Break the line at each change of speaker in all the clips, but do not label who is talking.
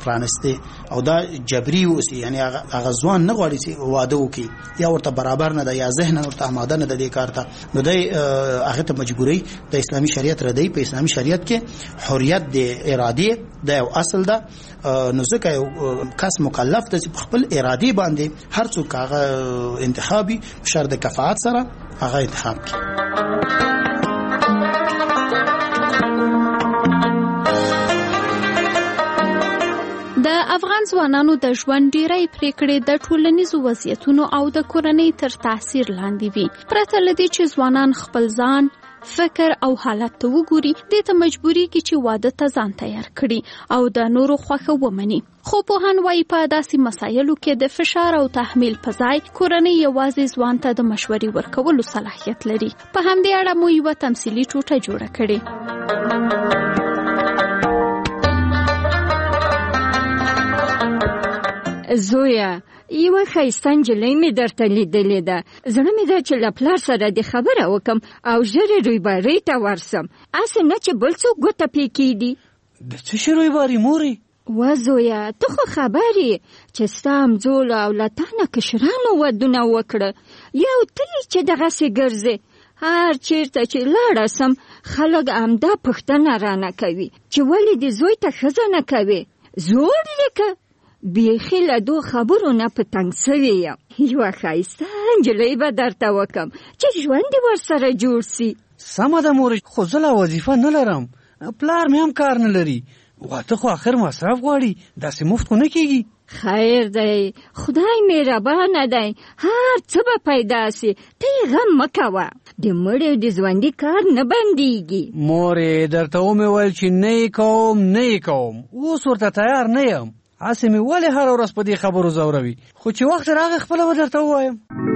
پرانسته او دا جبري اوسي، یعنی هغه ځوان نه غواړي چې واده وکړي یا ورته برابر نه ده یا ذهن ورته آماده نه ده دې کار ته، نو دی هغه ته مجبوري د اسلامي شریعت ردی. په اسلامي شریعت کې حریت د ارادې د یو اصل ده، نو ځکه یو کس مکلف ده چې خپل ارادې باندې هر څوک هغه انتخابي شرط کفاءت سره هغه انتخاب کړي.
د افغان ځوانانو د ژوند ډیری پریکړې د ټولنیزو وضعیتونو او د کورنۍ تر تاثیر لاندې وي. پرته له دې چې ځوانان خپل ځان، فکر او حالت ته وګوري، دې ته مجبوري کې چې واده ته ځان تیار کړي او د نورو خوښه ومني. خو پوهان وایي په داسې مسایلو کې د فشار او تحمیل په ځای کورنۍ یوازې ځوان ته د مشورې ورکولو صلاحیت لري. په همدې اړه مو یوه تمثیلي ټوټه جوړه کړې.
زویا، یوه ښایسته نجلۍ مې درته لیدلې ده. زړه مې ده چې له پلار سره دې خبره وکم او ژر رویبارۍ ته ورسم، هسې نه چې بل څوک ګوته پې کېږي.
د څه شي رویباري مورې؟
وا زویا، ته خو خبر یې چې ستا همزولو او له تا نه کشرانو ودونه وکړه، یو ته یې چې دغسې ګرځې. هر چیرته چې لاړه سم خلک همدا پوښتنه رانه کوي چې ولې دې زوی ته ښځه نه کوې. زوړ لیکه بیخي له دو خبرو نه په تنګ سوې یم. یوه ښایسته نجلۍ به درته وکم چې ژوند دې ورسره جوړ سي.
سمه ده مورې، خو زه لا وظیفه نه لرم، پلار مې هم کار نه لري، واده خو آخر مصرف غواړي، داسې مفت خو نه کېږي.
خیر دی، خدای مهربانه دی، هر څه به پیدا سي، ته یې غم مه کوه، د مړي د ژوندي کار نه بندېږي.
مورې درته ومې ویل چې نه یې کوم، اوس ورته تیار نه یم. هسې مې ولې هره ورځ په دې خبرو ځوروي، خو چې وخت راغی خپله به درته ووایم.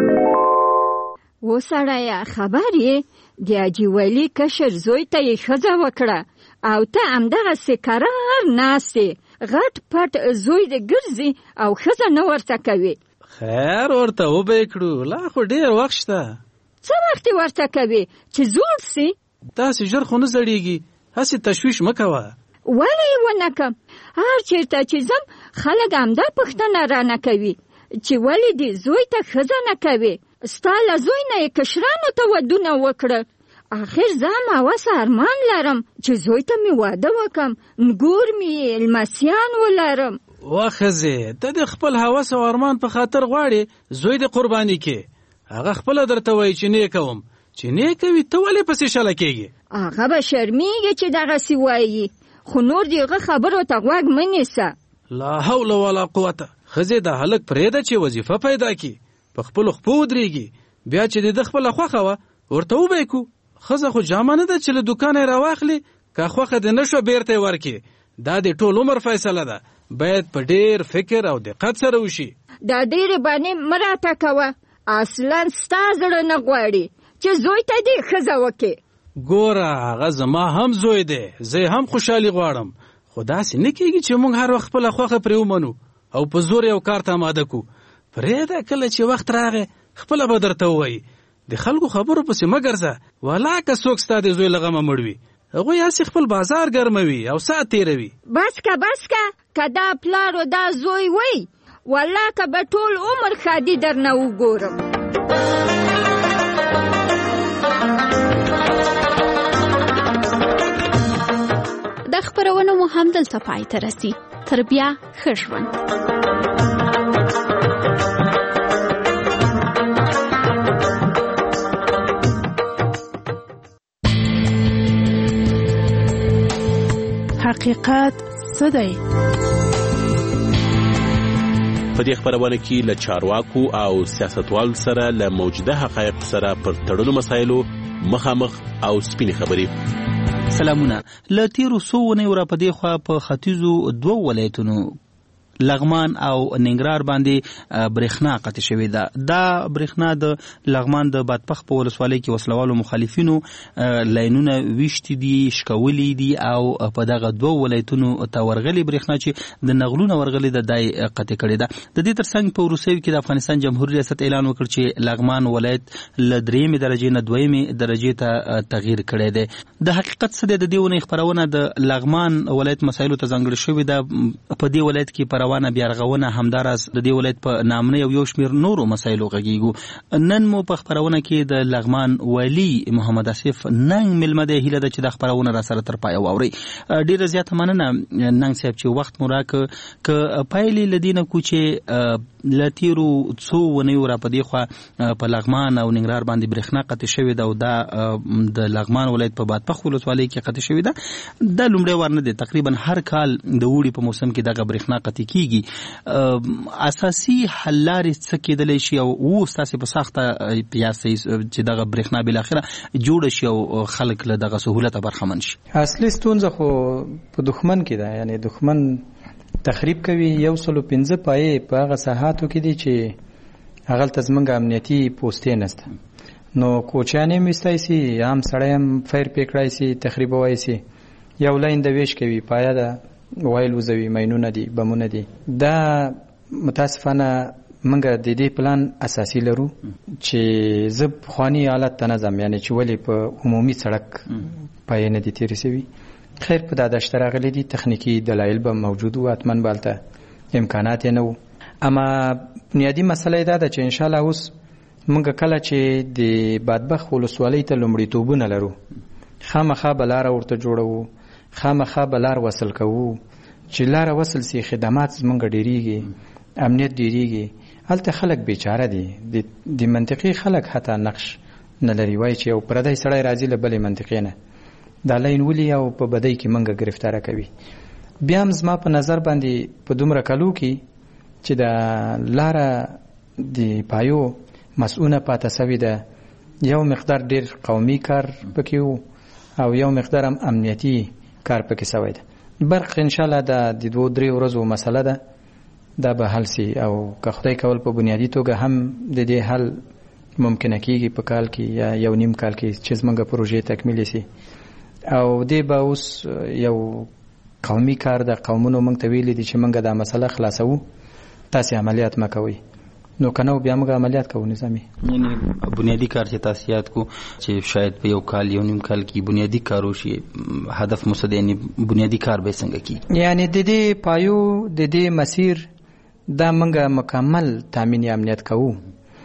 وسړیه، خبر یې د حاجي ولي کشر زوی ته یې ښځه وکړه او ته همدغسې کرار ناست یې، غټ پټ زوی دې ګرځي او ښځه نه ورته کوي.
خیر ورته وبه یې کړو، لا خو ډېر وخت شته.
څه وخت یې ورته کوي چې زوړ سي؟
داسې ژر خو نه زړېږي، هسې تشویش مه کوه.
ولې یې ونه کم؟ هر چېرته چې ځم خلک همدا پوښتنه رانه کوي چې ولې دې زوی ته ښځه نه کوې؟ ستا له زوی نه یې کشرانو ته ودونه وکړه. آخر زه هم هوس ارمان لرم چې زوی ته مې واده وکم، نګور مې لمسیان ولرم.
وا ښځې، ته د خپل هوس او ارمان په خاطر غواړې زوی دې قرباني کې، هغه خپله درته وایي چې نه کوم، چې نه کوي ته ولې پسې شله کېږي؟
هغه به شرمېږي چې دغسې وایي، خو نور دې هغه خبرو ته غوږ مه نیسه.
لا حول ولا قوته. ښځې دا هلک پرېږده چې وظیفه پیدا کړي، په خپلو خپو ودرېږي، بیا چې د خپله خوښه وه ورته وبه کړو. ښځه خو جامه نه ده چې له دوکانه یې راواخلي، که خوښه دې نه شوه بیرته یې ورکړي. دا د ټول عمر فیصله ده، باید په ډېر فکر او دقت سره وشي.
دا ډېرې بانې مه راته کوه، اصلا ستا زړه نه غواړي چې زوی ته دې ښځه وکړې.
ګوره هغه زما هم زوی دی، زه هم خوشحالي غواړم، خو داسې نه کېږي چې موږ هر وخت خپله خوښه پرې ومنو او په زور یو کار ته اماده کړو. پرېږده کله چې وخت راغی خپله به درته ووایي. د خلکو خبرو پسې مه ګرځه، والا که څوک ستا د زوی له غمه مړ وي، هغوی هسې خپل بازار ګرموي او ساعت تېروي.
بس که دا پلار و دا زوی وی، والا که به ټول عمر ښادي در نه وګورم.
دا خبرونه مو هم دلته پای ته رسي. تر بیا ښه ژوند.
حقیقت څه دی؟
په دې خبرونه کې له چارواکو او سیاستوالو سره له موجوده حقایقو سره پر تړلو مسایلو مخامخ او سپینې خبرې.
سلامونه. له تیرو څو اونیو راپدې خوا په ختیځو 2 ولایتونو
لغمان او ننګرهار باندې برېښنا قطع شوې ده. دا برېښنا د لغمان د بادپخ په ولسوالۍ کې وسلوالو مخالفینو لاینونه ویشتي دي، شکولي دي او په دغه دوه ولایتونو ته ورغلي برېښنا چې د نغلونه ورغلي ده دای قطع کړې ده. د دې ترڅنګ په وروستیو کې د افغانستان جمهوریت ریاست اعلان وکړ چې لغمان ولایت له 3 درجې نه 2 درجې ته تغییر کړی دی. د حقیقت څه دی؟ د دې ونې خپرونه د لغمان ولایت مسایلو ته ځانګړې شوې ده. په دې ولایت کې پروانه بیا رغونه همداراز د دې ولایت په نامنۍ او یو شمېر نورو مسایلو غږیږو. نن مو په خپرونه کې د لغمان والي محمد آصف ننګ مېلمه دی. هیله ده چې دا خپرونه را سره تر پایه واورئ. ډېره زیاته مننه ننګ صاحب چې وخت مو راکړ. که پایلې له دې نه کوو چې له تېرو څو ونیو را په دې خوا په لغمان او ننګرهار باندې برېښنا قطع شوې ده او دا د لغمان ولایت په بادپخ ولسوالۍ کې قطع شوې ده. دا لومړی وار نه دی، تقریبا هر کال د اوړي په موسم کې دغه برېښنا قطع کیږي. اساسي حل لارې څه کېدلی شي او ستاسې په سخته یاستئ چې دغه برېښنا بالاخره جوړه شي او خلک له دغه سهولته برخمن شي؟
اصلي ستونزه خو په دښمن کې ده، یعنی دښمن تخریب کوي. 105 پایې په هغه ساحاتو کې دي چې هغلته زمونږ امنیتي پوستې نشته. نو کوچیان هم ایستی سي، عام سړی هم فیر پې کړی سي، تخریبوی سي. یو لاین د ویش کوي، پایه ده وایل وزوي، ماینونه دي، بمونه دي. دا متاسفانه موږ د دې پلان اساسي لرو چې زه پخواني حالت ته نه ځم، یعنی چې ولې په عمومي سړک پایې نه دي تېرې سوي. خیر په دا دشته راغلي دي، تخنیکي دلایل به موجود وو، حتما به هلته امکانات یې نه وو. اما بنیادي مسله یې دا ده چې انشاءالله اوس موږ کله چې د بادپخ ولسوالۍ ته لومړیتوبونه لرو، خامخا به لاره ورته جوړوو، خامخا به لار وصل کوو. چې لاره وصل سي خدمات زموږ ډېرېږي، امنیت ډېرېږي. هلته خلک بیچاره دي، د منطقې خلک حتی نقش نه لري. وایي چې یو پردی سړی راځي له بلې منطقې نه دا لاین ولي او په بدۍ کې منګه گرفتاره کوي. بیا هم زما په نظر باندې په دومره کلو کې چې د لاره د پایو مسؤونه پاته سوې ده، یو مقدار ډیر قومي کار پکې وو او یو مقدار هم امنیتي کار پکې سوی ده. برق انشاءالله د 2-3 ورځو مسله ده، دا به حل سي او که خدای کول په بنیادي توګه هم د دې حل ممکنه کېږي په کال کې یا یو نیم کال کې چې زموږ پروژې تکمیل سي. او دې به اوس یو قومي کار د قومونو موږ ته ویلي دي چې موږ دا مسله خلاصوو، تاسې عملیات مه کوئ. نو که نه بیا موږ عملیات کوو نظامي.
یعنې بنیادي کار چې تاسې یاد کو چې شاید په یو کال یو نیم کال کې بنیادي کار وشي، هدف مو څه دی؟ یعنې بنیادي کار به څنګه کېږي؟
یعنې د دې پایو د دې مسیر دا موږ مکمل تامین امنیت کوو.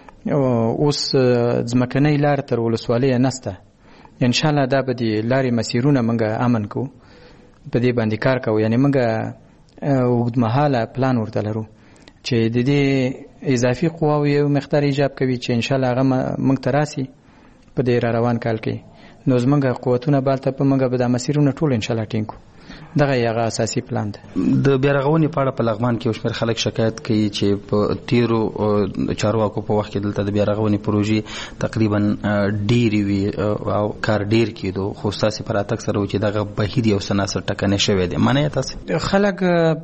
اوس ځمکنۍ لار تر ولسوالۍ نسته، انشاءالله دا به د لارې مسیرونه موږ امن کو، په دې باندې کار کوو. یعنې موږ اوږدمهاله پلان ورته لرو چې د دې اضافي قواو یو مقدار ایجاب کوي چې انشاءالله هغه موږ ته راسي په دې را روان کال کې. نو زموږ قوتونه بالته په موږ به دا مسیرونه ټول انشاءالله ټینګ کو. دغه یغه اساسي پلان ده.
د بیارغونې په اړه په لغمان کې یو شمېر خلک شکایت کوي چې په تیرو چارواکو په وخت کې دلته د بیارغونې پروژې تقریبا ډېرې وي او کار ډېر کېدو، خو ستاسې په راتګ سره و چې دغه بهیر یو څه ناڅه ټکنی شوی دی. منئ تاسې؟
خلک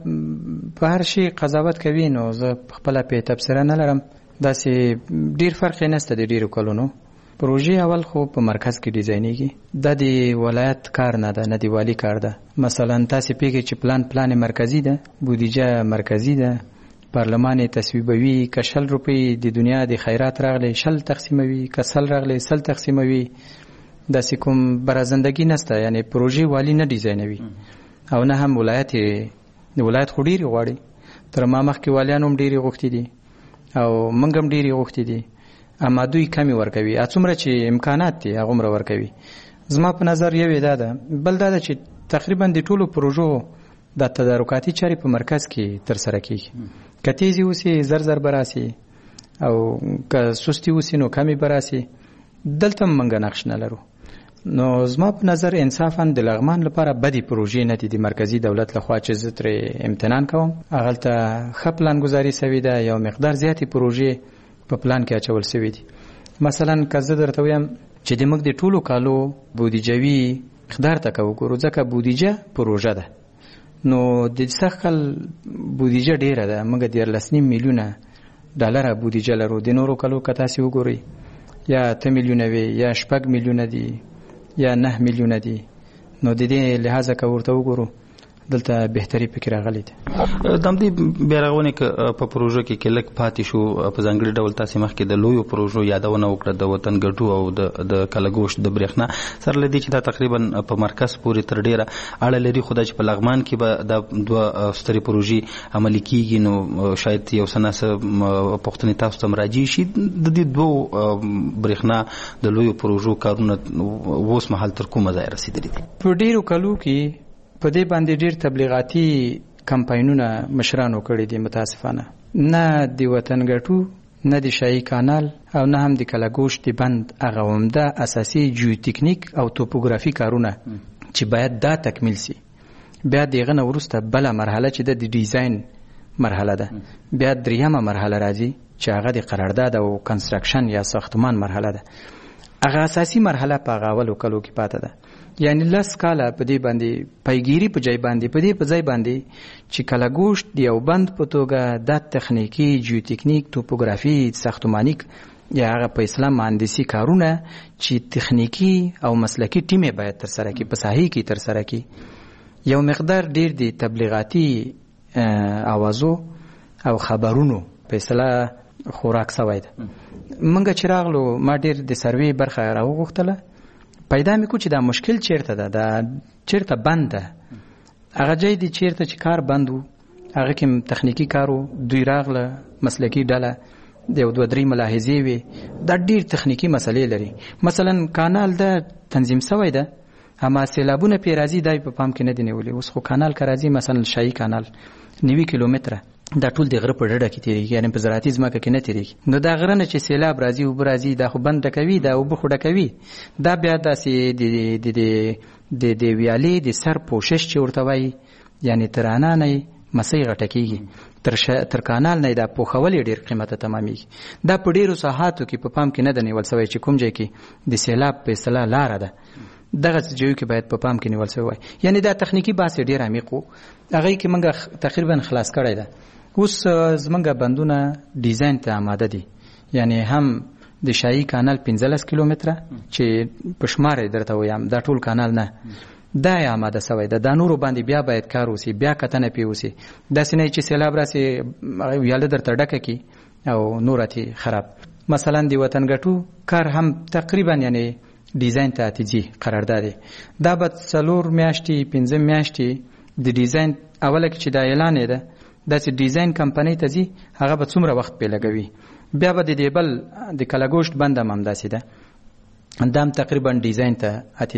په هر شي قضاوت کوي، نو زه خپله پې تبصره نه لرم. داسې ډېر فرق یې نشته د ډېرو کلونو. پروژې اول خو په مرکز کې ډیزاینېږي، دا د ولایت کار نه ده، نه د والي کار ده. مثلا تاسې پیږئ چې پلان مرکزي ده، بودیجه مرکزي ده، پارلمان یې تصویبوي. که 100 روپۍ د دنیا د خیرات راغلی 100 تقسیموي، که 100 راغلی 100 تقسیموي. داسې کوم برازندګي نشته، یعنی پروژې والي نه ډیزاینوي او نه هم ولایت. د ولایت خو ډېرې غواړي، تر ما مخکې والیان هم ډېرې غوښتي دي او موږ هم ډېرې غوښتي دي، اما دوی کمی ورکوي. څومره چې امکانات دي هغومره ورکوي. زما په نظر یو دا ده، بل دا ده چې تقریبا د ټولو پروژو د تدارکاتي چارې په مرکز کې ترسره کېږي. که تیزي وسي زر به راسي او که سستي وسي نو کمی به راسي. دلته موږ نقش نه لرو. نو زما په نظر انصافا د لغمان لپاره بدې پروژې نه دي د مرکزي دولت لخوا چې زه ترې امتنان کوم. هغلته ښه پلانګذاري سوې ده، یو مقدار زیاتې پروژې په پلان کې اچول سوي دي. مثلا که زه درته ویم چې د موږ د ټولو کالو بودیجوي مقدار ته که وګورو، ځکه بودیجه پروژه ده، نو د سخل بودیجه ډیره ده، موږ 13 میلیونه ډالر بودیجه لرو. د نورو کلو کته سی وګوري یا 8 میلیونه وي یا 6 میلیونه دي یا 9 میلیونه دي. نو د دې لحاظه که ورته وګورو دلته بهتري فکر راغلی دی.
د همدې بیارغونې په پروژو کې کلک پاتې شو، په ځانګړي ډول تاسې مخکې د لویو پروژو یادونه وکړه، د وطن ګټو او د کلګوشت د برېښنا سره له دې چې دا تقریبا په مرکز پورې تر ډیره اړه لري. خو دا چې په لغمان کې به دا 2 سترې پروژې عملي کیږي نو شاید یو څه ناڅه پوښتنې تاسو ته مراجعې شي. د دې 2 برېښنا د لویو پروژو کارونه اوس مهال تر کومه ځای رسېدلي دي؟
په ډیرو کلو کې په دې باندې ډیر تبلیغاتي کمپاینونه مشرانو کړي دي. متاسفانه نه د وطن ګټو، نه د شاهي کانال او نه هم د کلګوشت د بند هغه عمده اساسي جیوتکنیک او توپوګرافي کارونه چې باید دا تکمیل سي. بیا دغه نه وروسته بله مرحله چې د ډیزاین مرحله ده، بیا 3مه مرحله راځي چې هغه د قرارداد او کنستراکشن یا ساختمان مرحله ده. هغه اساسي مرحله په هغه اولو کلو کې پاته ده. یعنی 10 کاله په دې باندې پیګيري په ځای باندې په دې په ځای باندې چې کلګوشت دی او بند په توګه د تخنیکی جیوتکنیک توپوګرافي ساختمانیک یا هغه په اسلام مهندسي کارونه چې تخنیکی او مسلکی ټیم باید تر سره کې په ساحې کې تر سره کې یو مقدار ډیر دی تبلیغاتي اوازو او خبرونو په اصطلاح خوراک سوی ده. منګه چې راغلو ما ډیر د سروې برخه راوغوښتله، پیدا مې کو چې دا مشکل چیرته ده، دا چیرته بند ده. هغه ځای دی چیرته چې کار بند و، هغه کې تخنیکی کارو دوی راغله مسلکی ډله د 2-3 ملاحظې وي. دا ډیر تخنیکی مسلې لري. مثلا کانال ده تنظیم سوی ده، اما سیلابونه پی راځي دای په پام کې نه دی نیولې. اوس خو کانال که راځي مثلا شاهي کانال 90 کیلومتره دا ټول د غره په ډډه کې تیریږي، یعنی په زراعتي ځمکه کې نه تیریږي. نو دا غره نه چې سیلاب راځي اوبه راځي دا خو بند کوي، دا اوبه خو ډکوي. دا بیا داسې د ویالې د سر پوشش چې ورته وایي، یعنی ترانه نه مسۍ غټه کېږي، تر کانال نه دا پوښول ډېر قیمته تمامېږي. دا په ډېرو ساحاتو کې په پام کې نه ده نیول سوی چې کوم ځای کې د سیلاب په اصطلاح لاره ده، دغه ځایو کې باید په پام کې نیول سوی وای. یعنی دا تخنیکی بحث ډېر عمیق و، هغې کې موږ تقریبا خلاص کړی ده. اوس زمونږ بندونه ډیزاین ته آماده دي، یعنی هم د شاهي کانال 15 کیلومتره چې په شمار درته وایم دا ټول کانال نه، دا یې آماده سوی ده. دا نورو باندې بیا باید کار وسی، بیا کتنه پې وسی. داسې نه چې سیلاب راسي ویاله درته ډکه کړي او نور اتې خراب. مثلا د وطن ګټو کار هم تقریبا یعنی ډیزاین ته اتیږي قرارداد دا به 4 میاشتې 15 میاشتې د ډیزاین اوله کې چې دا اعلان ده دا چې ډیزاین کمپنۍ ته ځي هغه به څومره وخت پې لګوي. بیا به د دې بل د کلګوشت بند هم همداسې ده، دا هم تقریبا ډیزاین ته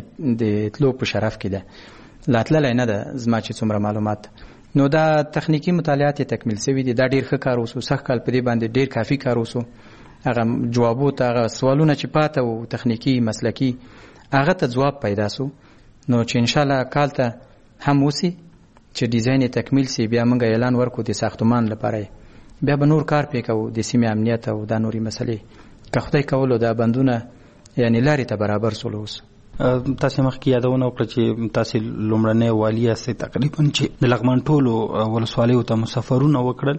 د تلو په شرف کې ده، لا تللی نه ده زما چې څومره معلومات. نو دا تخنیکی مطالعات تکمیل سوي دي، دا ډېر ښه کار وسو، سخت کال په دې باندې ډېر کافي کار وسو. هغه جوابو ته هغه سوالونه چې پاته وو تخنیکی مسلکی هغه ته جواب پیدا سو. نو چې انشاءالله کال ته هم وسی چې ډیزاین تکمیل سی، بیا موږ اعلان ورکو د ساختمان لپاره، بیا به نور کار پې کوو د سیمې امنیت او دا نورې مسلې که خدای کولو دا بندونه یعنی لارې ته برابر سولو. اوس
تاسې مخکې یادونه وکړه چې تاسې لومړنی والي یاستئ تقریبا چې د لغمان ټولو ولسوالیو ته مسافرونه وکړل،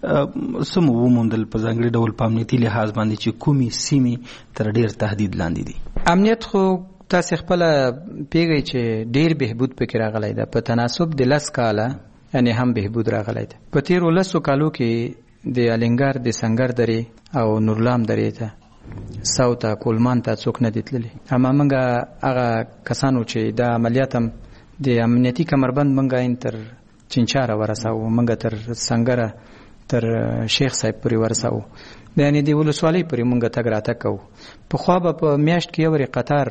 څه مو وموندل په ځانګړي ډول په امنیتي لحاظ باندې چې کومې سیمې تر ډېر تهدید لاندې دي؟
امنیت خو تاسې خپله پیږئ چې ډېر بهبود پکې راغلی ده، په تناسب د 10 کاله یعنی هم بهبود راغلی ده. په تېرو 10 کالو کې د الینګار د سنگر درې او نورلام درې ته ساوته کولمان ته څوک نه دي تللي. اما موږ هغه کسانو چې دا عملیات هم د امنیتي کمربند موږ تر چنچاره ورساو، موږ تر سنګره تر شیخ صاحب پورې ورساو، یعنی د ولسوالۍ پورې موږ تګ راتګ کوو. پخوا به په میاشت کې یو قطار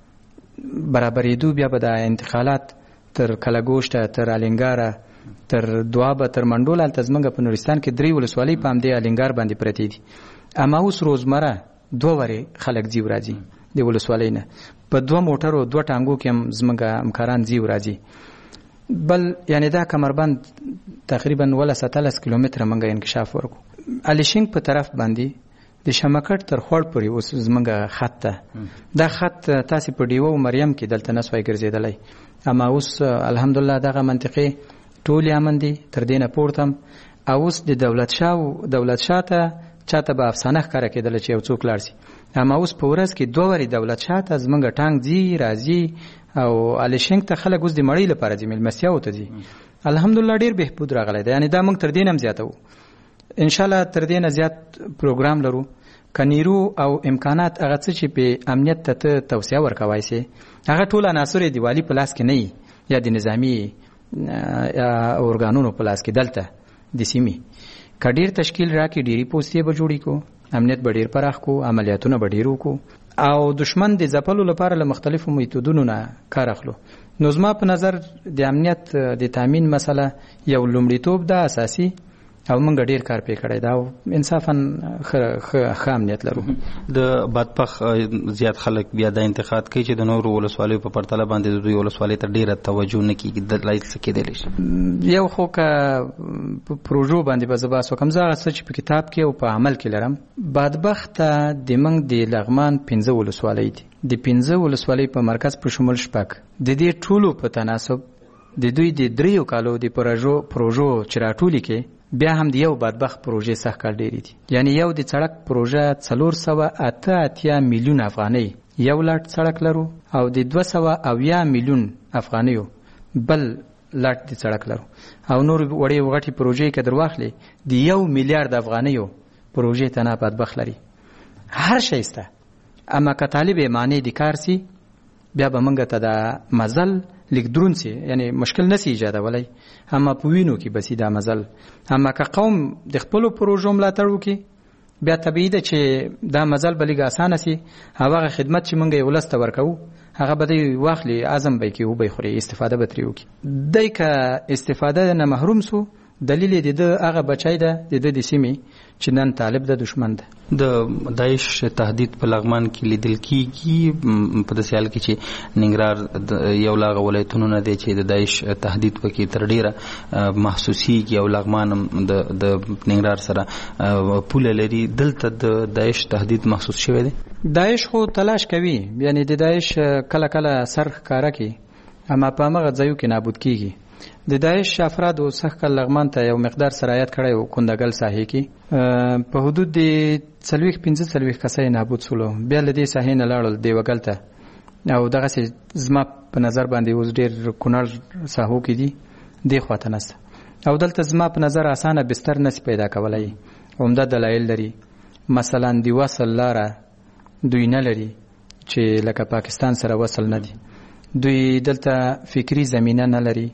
برابرېدو، بیا به د انتقالات تر کلګوشته تر الینګاره تر دوابه تر منډول هلته زموږ په نورستان کې 3 ولسوالۍ په همدې الینګار باندې پرتې دي. اما اوس روزمره 2 ورې خلک ځي راځي د ولسوالۍ نه، په 2 موټرو 2 ټانګو کې هم زموږ همکاران ځي راځي. بل یعنی دا کمربند تقریبا 17 کیلومتره موږ انکشاف ورکو. الیشنګ په طرف باندې د شمکټ تر خوړ پورې اوس زموږ خط ده. دا خط تاسې په ډیوه او مریم کې دلته نه سوای ګرځېدلی، اما اوس الحمدلله دغه منطقې ټول امن دي تر دې نه پورته او اوس د دولت شاه ته چاته به افسانه ښکاره کېدله چې یو څوک لاړ شي اما اوس په ورځ کې 2 وارې دولت شاه ته زمونږ ټانک ځي راځي او الیشنګ ته خلک اوس د مړۍ لپاره ځي میلمستیاو ته ځي الحمدلله ډېر بهبود راغلی دی یعنې دا موږ تر دې نه هم زیاتوو انشاءالله تر دې نه زیات پروګرام لرو که نیرو او امکانات هغه څه چې په امنیت ته توسعه ورکوای سي هغه ټول عناصر یې د والي په لاس کې نه وي یا د نظامي ارګانونو په لاس کې دلته د سیمې که ډېر تشکیل راکړي ډېرې پوستې به جوړې کړو امنیت به ډېر پراخ کړو عملیاتونه به ډېر وکړو او دشمن د ځپلو لپاره له مختلفو میتودونو نه کار اخلو نو زما په نظر د امنیت د تامین مسله یو لومړیتوب ده اساسي او موږ ډېر کار پې کړی دا او انصافا ښه امنیت لرو
د بادپخ زیات خلک بیا دا انتقاد کوي چې د نورو ولسوالیو په پرتله باندې د دوی ولسوالۍ ته ډېره توجه نه کېږي دلایل څه کېدلی شي
یو خو که په پروژو باندې به زه بحث وکړم زه هغه څه چې په کتاب کې او په عمل کې لرم بادپخ ته د موږ د لغمان 15 ولسوالۍ دي د 15 ولسوالۍ په مرکز په شمول شپږ د دې ټولو په تناسب د دوی د 3 کالو د پروژو چې راټولې کې بیا هم د یو بدبخت پروژې سخت کار ډېرې دي یعنی یو د سړک پروژه 488 میلیون افغانۍ یو لاټ سړک لرو او د 280 میلیون افغانیو بل لاټ د سړک لرو او نور وړې وغټې پروژې که در واخلې د 1 میلیارډ افغانیو پروژې ته نه بدبخت لري هر شی شته اما که طالب معنی د کار سي بیا به موږ ته د مزل لیک درون سي یعنی مشکل نسی ایجادولی اما په وینو کې بسی دا مزل اما که قوم د خپلو پروژو ملاتړ وکړي بیا طبیعي ده چې دا مزل به لږ اسانه سي هغه خدمت چې موږ یې ولس ته ورکوو هغه به دی واخلي عزم به یې کوي وبه یې خوري استفاده به ترې وکړي دی که استفاده نه محروم سو دلیل یې د ده هغه بچی ده د ده د سیمې چې نن طالب د دشمن ده
د داعش تهدید په لغمان کې لیدل کېږي په داسې حال کې چې ننګرهار یو له هغه ولایتونو نه دی چې د داعش تهدید پکې تر ډېره محسوسیږي او لغمان هم د ننګرهار سره پوله لري دلته د داعش تهدید محسوس شوی دی
داعش خو تلاش کوي یعنی د داعش کله کله سر ښکاره کوي اما په همغه ځایو کې نابود کېږي د داعش افرادو سخت لغمان ته یو مقدار سرایت کړی و کندګل ساحې کې په حدود د 40-45 کسای نابود سولو بیا له دې ساحې نه لاړل دیوګل ته او دغسې زما په نظر باندې اوس ډېر کونړ ساحو کې دي دې خواته نسته او دلته زما په نظر اسانه بستر نسی پیدا کولی عمده دلایل لري مثلا د وصل لاره دوی نه لري چې لکه پاکستان سره وصل نه دي دوی دلته فکری زمینه نه لري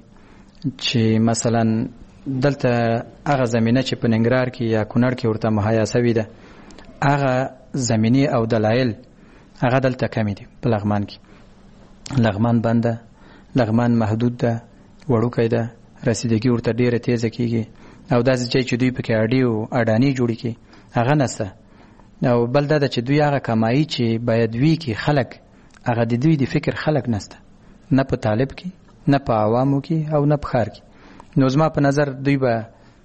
چې مثلا دلته هغه زمینه چې په ننګرهار کې یا کونړ کې ورته مهیا سوې ده هغه زمینې او دلایل هغه دلته کمی دي په لغمان کې لغمان بنده لغمان محدود ده وړوکی ده رسیدګي ورته ډېره تیزه کېږي او داسې ځای چې دوی پکې اډانې جوړې کړي هغه نسته او بل دا ده چې دوی هغه کمایي چې باید وي کې خلک هغه د دوی د فکر خلک نسته نه په طالب کې نه په عوامو کې او نه په ښار کې نو زما په نظر دوی به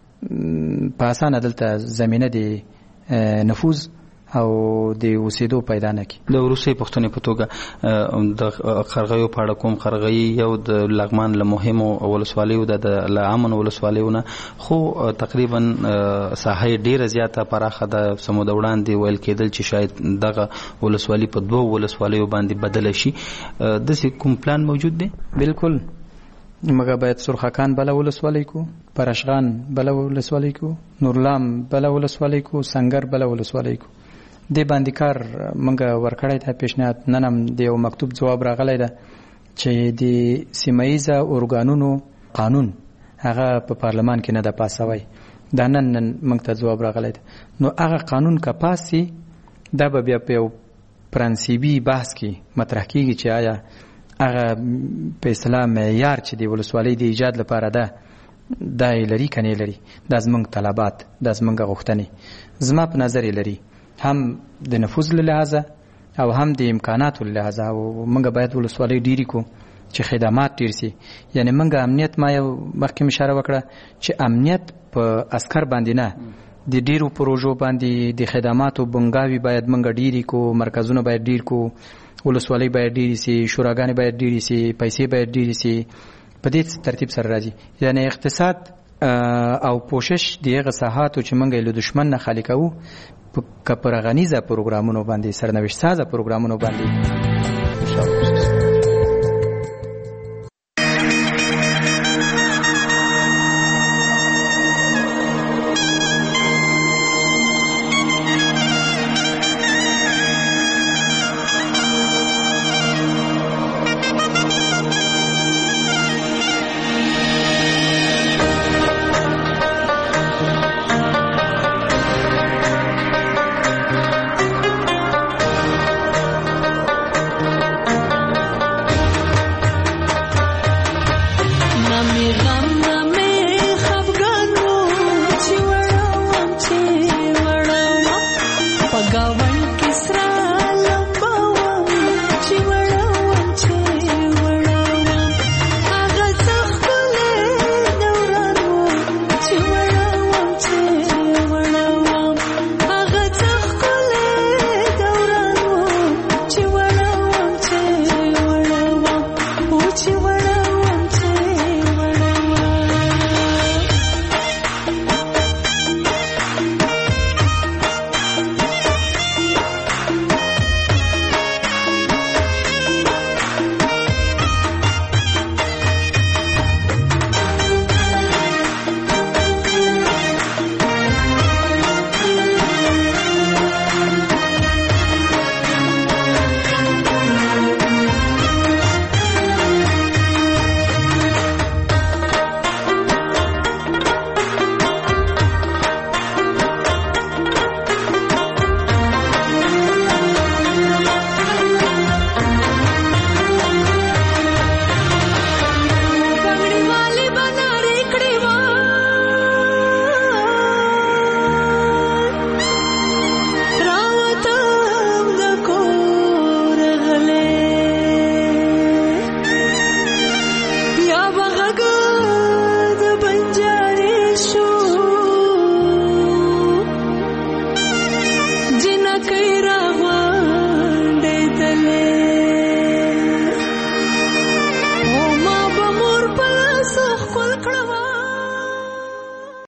په اسانه دلته زمینه د نفوذ او د اوسېدو پیدا نه کړي
د وروستۍ پوښتنې په توګه د قرغیو په اړه کوم قرغۍ یو د لغمان له مهمو ولسوالیو ده له امنو ولسوالیو نه خو تقریبا ساحه یې ډېره زیاته پراخه ده څه موده وړاندې ویل کېدل چې شاید دغه ولسوالي په 2 ولسوالیو باندې بدله شي داسې کوم پلان موجود دی
بالکل موږ باید سرخکان بله ولسوالۍ کو پرشغان بله ولسوالۍ کو نورلام بله ولسوالۍ کو سنگر بله ولسوالۍ کو دې باندې کار موږ ورکړی دی پیشنهاد نن هم د یو مکتوب ځواب راغلی ده چې د سیمه ارګانونو قانون هغه په پارلمان کې نه ده پاس شوی دا نن موږ ته ځواب راغلی ده نو هغه قانون که پاس سي دا به بیا په یو پرنسیبي بحث کې مطرح کېږي چې آیا هغه په اصطلاح معیار چې د ولسوالۍ د ایجاد لپاره ده دا یې لري که نه یې لري دا زموږ طلبات دا زموږ غوښتنې زما په نظر یې لري هم د نفوذ له لحاظه او هم د امکاناتو له لحاظه او موږ باید ولسوالۍ ډېرې کو چې خدمات ډېر سي یعنی موږ امنیت ما یو مخکې اشاره وکړه چې امنیت په عسکر باندې نه د ډېرو پروژو باندې د خدماتو بنګاوي باید موږ ډېرې کو مرکزونه باید ډېر کو ولسوالۍ باید ډېرې سي شوراګانې باید ډېرې سي پیسې باید ډېرې سي په دې ترتیب سره راځي. یعنی اقتصاد او پوشش دغه ساحاتو چې موږ له دشمن نه خالی کوو په غنیزه پروګرامونو باندې سرنوشت سازه پروګرامونو باندې